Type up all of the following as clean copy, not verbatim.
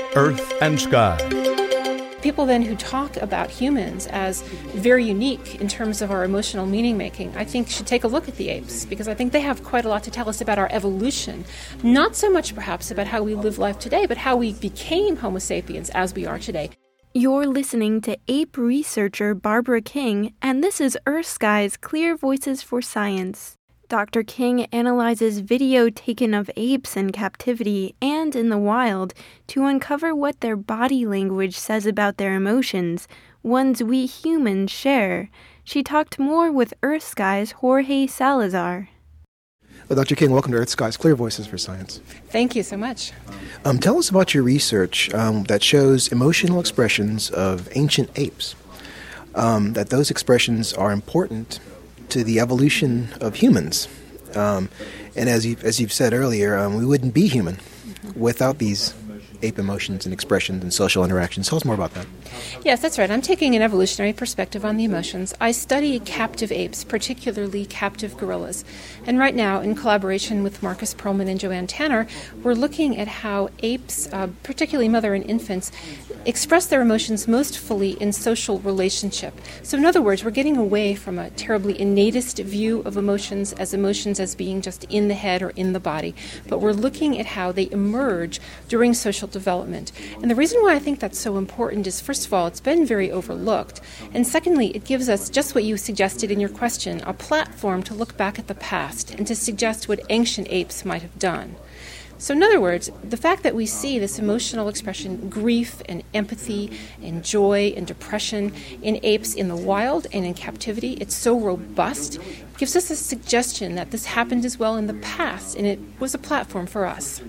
Earth and Sky. People then who talk about humans as very unique in terms of our emotional meaning making, I think should take a look at the apes, because I think they have quite a lot to tell us about our evolution. Not so much perhaps about how we live life today, but how we became Homo sapiens as we are today. You're listening to ape researcher Barbara King, and this is Earth Sky's Clear Voices for Science. Dr. King analyzes video taken of apes in captivity and in the wild to uncover what their body language says about their emotions, ones we humans share. She talked more with Earth Sky's Jorge Salazar. Well, Dr. King, welcome to Earth Sky's Clear Voices for Science. Thank you so much. Tell us about your research that shows emotional expressions of ancient apes, that those expressions are important to the evolution of humans. And as you've said earlier, we wouldn't be human without these ape emotions and expressions and social interactions. Tell us more about that. Yes, that's right. I'm taking an evolutionary perspective on the emotions. I study captive apes, particularly captive gorillas. And right now, in collaboration with Marcus Perlman and Joanne Tanner, we're looking at how apes, particularly mother and infants, express their emotions most fully in social relationship. So in other words, we're getting away from a terribly innatist view of emotions as being just in the head or in the body, but we're looking at how they emerge during social development. And the reason why I think that's so important is, first of all, it's been very overlooked. And secondly, it gives us, just what you suggested in your question, a platform to look back at the past and to suggest what ancient apes might have done. So in other words, the fact that we see this emotional expression, grief and empathy and joy and depression in apes in the wild and in captivity, it's so robust, it gives us a suggestion that this happened as well in the past, and it was a platform for us.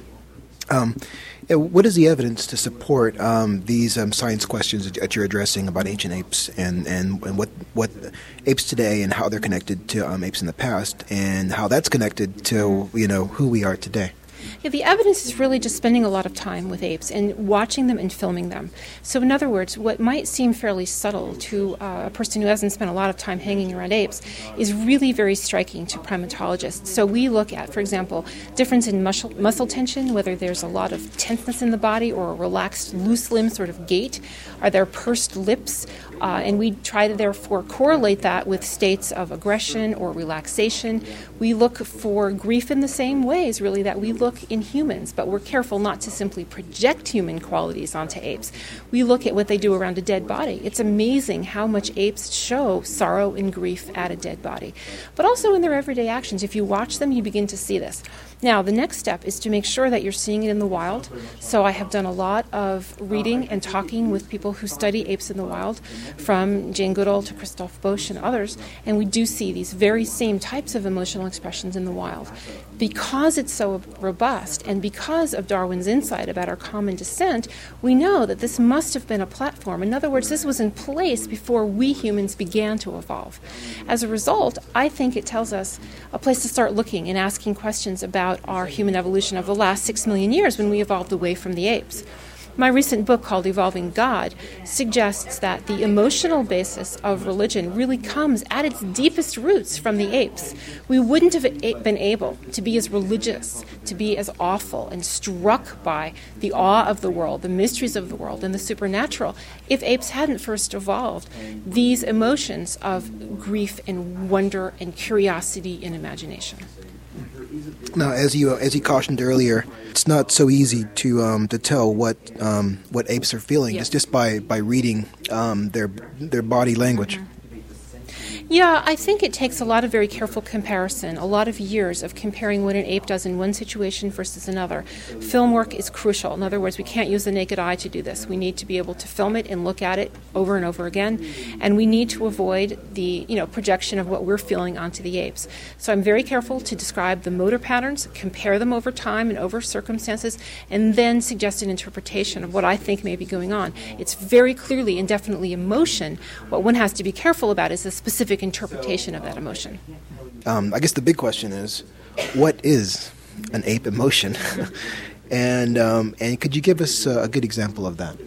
What is the evidence to support these science questions that you're addressing about ancient apes and what apes today and how they're connected to apes in the past and how that's connected to who we are today? Yeah, the evidence is really just spending a lot of time with apes and watching them and filming them. So in other words, what might seem fairly subtle to a person who hasn't spent a lot of time hanging around apes is really very striking to primatologists. So we look at, for example, difference in muscle tension, whether there's a lot of tenseness in the body or a relaxed, loose limb sort of gait. Are there pursed lips? And we try to therefore correlate that with states of aggression or relaxation. We look for grief in the same ways, really, that we look in humans, but we're careful not to simply project human qualities onto apes. We look at what they do around a dead body. It's amazing how much apes show sorrow and grief at a dead body, but also in their everyday actions. If you watch them, you begin to see this. Now, the next step is to make sure that you're seeing it in the wild. So I have done a lot of reading and talking with people who study apes in the wild, from Jane Goodall to Christophe Bosch and others, and we do see these very same types of emotional expressions in the wild. Because it's so robust and because of Darwin's insight about our common descent, we know that this must have been a platform. In other words, this was in place before we humans began to evolve. As a result, I think it tells us a place to start looking and asking questions about our human evolution of the last 6 million years when we evolved away from the apes. My recent book called Evolving God suggests that the emotional basis of religion really comes at its deepest roots from the apes. We wouldn't have been able to be as religious, to be as awful and struck by the awe of the world, the mysteries of the world, and the supernatural if apes hadn't first evolved these emotions of grief and wonder and curiosity and imagination. Now, as you cautioned earlier, it's not so easy to tell what apes are feeling. Yes. It's just by reading their body language. Yeah, I think it takes a lot of very careful comparison, a lot of years of comparing what an ape does in one situation versus another. Film work is crucial. In other words, we can't use the naked eye to do this. We need to be able to film it and look at it over and over again, and we need to avoid the projection of what we're feeling onto the apes. So I'm very careful to describe the motor patterns, compare them over time and over circumstances, and then suggest an interpretation of what I think may be going on. It's very clearly and definitely emotion. What one has to be careful about is the specific interpretation of that emotion. I guess the big question is, what is an ape emotion? and could you give us a good example of that?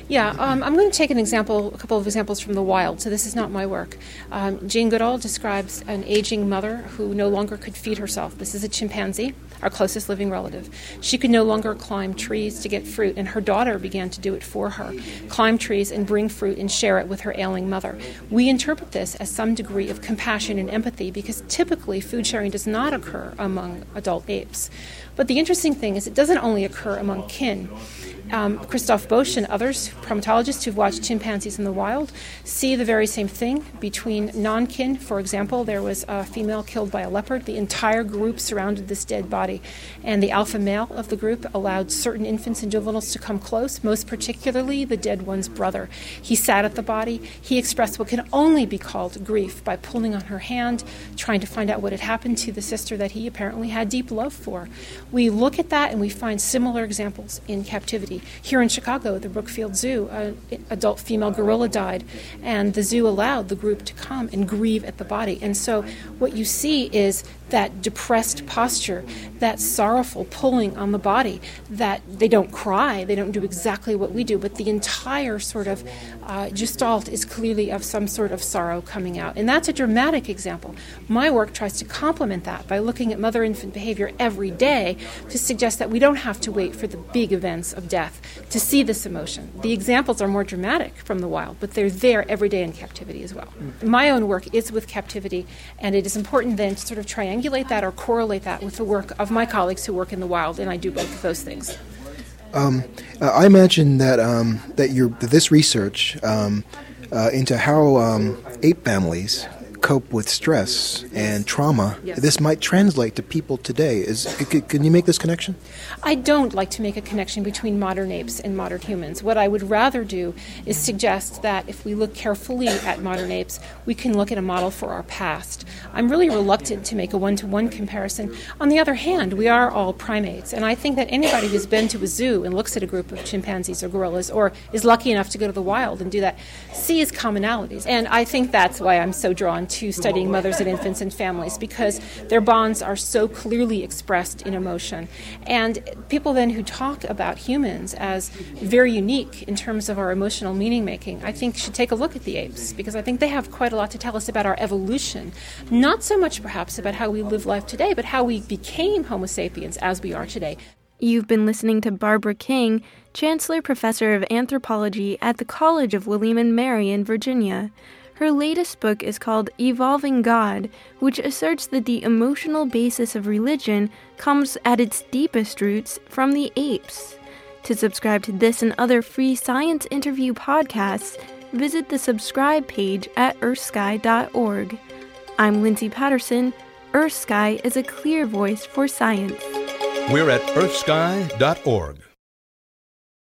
Yeah, I'm going to take a couple of examples from the wild. So this is not my work. Jane Goodall describes an aging mother who no longer could feed herself. This is a chimpanzee, our closest living relative. She could no longer climb trees to get fruit, and her daughter began to do it for her, climb trees and bring fruit and share it with her ailing mother. We interpret this as some degree of compassion and empathy because typically food sharing does not occur among adult apes. But the interesting thing is it doesn't only occur among kin. Christoph Bosch and others, primatologists who've watched chimpanzees in the wild, see the very same thing between non-kin. For example, there was a female killed by a leopard. The entire group surrounded this dead body, and the alpha male of the group allowed certain infants and juveniles to come close, most particularly the dead one's brother. He sat at the body. He expressed what can only be called grief by pulling on her hand, trying to find out what had happened to the sister that he apparently had deep love for. We look at that and we find similar examples in captivity. Here in Chicago, at the Brookfield Zoo, an adult female gorilla died, and the zoo allowed the group to come and grieve at the body. And so what you see is that depressed posture, that sorrowful pulling on the body, that they don't cry, they don't do exactly what we do, but the entire sort of gestalt is clearly of some sort of sorrow coming out. And that's a dramatic example. My work tries to complement that by looking at mother-infant behavior every day to suggest that we don't have to wait for the big events of death to see this emotion. The examples are more dramatic from the wild, but they're there every day in captivity as well. My own work is with captivity, and it is important then to sort of triangulate that or correlate that with the work of my colleagues who work in the wild, and I do both of those things. I imagine that this research into how ape families cope with stress and trauma, yes, this might translate to people today. Can you make this connection? I don't like to make a connection between modern apes and modern humans. What I would rather do is suggest that if we look carefully at modern apes, we can look at a model for our past. I'm really reluctant to make a one-to-one comparison. On the other hand, we are all primates, and I think that anybody who's been to a zoo and looks at a group of chimpanzees or gorillas, or is lucky enough to go to the wild and do that, sees commonalities. And I think that's why I'm so drawn to studying mothers and infants and families, because their bonds are so clearly expressed in emotion. And people then who talk about humans as very unique in terms of our emotional meaning making, I think should take a look at the apes, because I think they have quite a lot to tell us about our evolution. Not so much perhaps about how we live life today, but how we became Homo sapiens as we are today. You've been listening to Barbara King, Chancellor Professor of Anthropology at the College of William and Mary in Virginia. Her latest book is called Evolving God, which asserts that the emotional basis of religion comes at its deepest roots from the apes. To subscribe to this and other free science interview podcasts, visit the subscribe page at earthsky.org. I'm Lindsay Patterson. EarthSky is a clear voice for science. We're at earthsky.org.